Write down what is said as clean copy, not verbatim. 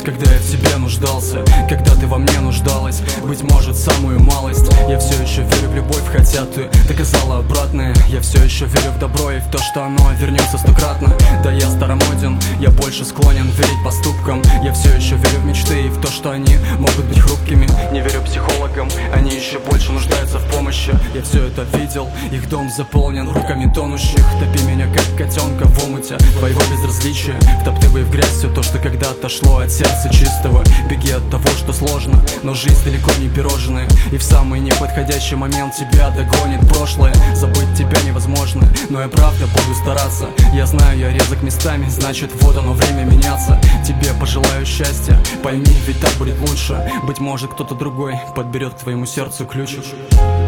когда я в тебе нуждался, когда ты во мне нуждалась, быть может, самую малость. Я все еще верю в любовь, хотя ты доказала обратное. Я все еще верю в добро и в то, что оно вернется стократно. Да, я старомоден, я больше склонен верить поступкам. Я все еще верю в мечты и в то, что они могут быть хрупкими. Не верю психологам, они еще больше нуждаются в помощи. Я все это видел, их дом заполнен руками тонущих. Топи меня как котенка в омуте твоего безразличия, втоптывай в грязь все то, что когда-то шло от сердца чистого. Беги от того, что сложно, но жизнь далеко не пирожная, и в самый неподходящий момент тебя догонит прошлое. Забыть тебя невозможно, но я правда буду стараться. Я знаю, я резок местами, значит вот оно время меняться. Тебе пожелаю счастья, пойми, ведь так будет лучше. Быть может, кто-то другой подберет к твоему сердцу ключ.